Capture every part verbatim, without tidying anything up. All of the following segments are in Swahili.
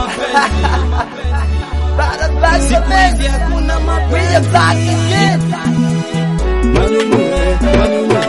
mapenzi. Siku hizi hakuna mapenzi. Manyunue, manyunue.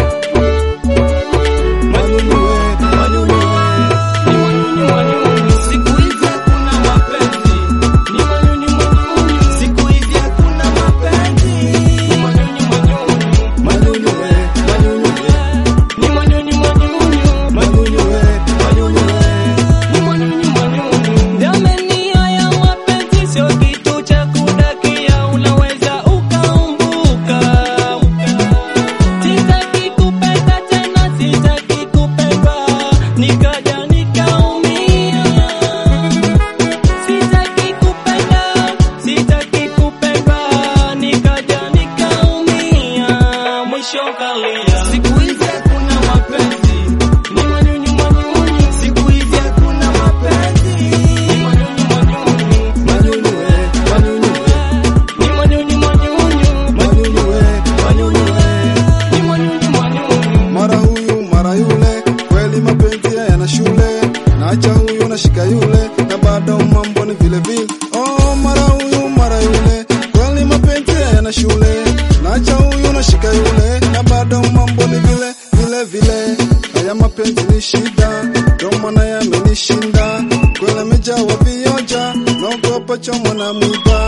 Siku hizi hakuna mapenzi. Ni manyunyu manyunyu. Siku hizi hakuna mapenzi. Ni manyunyu manyunyu. Manyunue, manyunue. Ni manyunyu manyunyu. Manyunue, manyunue. Ni manyunyu manyunyu. Mara huyu mara yule, kweli mapenzi yana shule. Naacha huyu nashika yule, na bado mambo ni vile vile. Oh, mara huyu mara yule, kweli mapenzi yana shule. Naacha huyu nashika yule, na bado mambo ni vile vile vile. Haya mapenzi ni shida, ndio maana yamenishinda. Kweli amejawa vioja, naogopa chomwa na mwiba.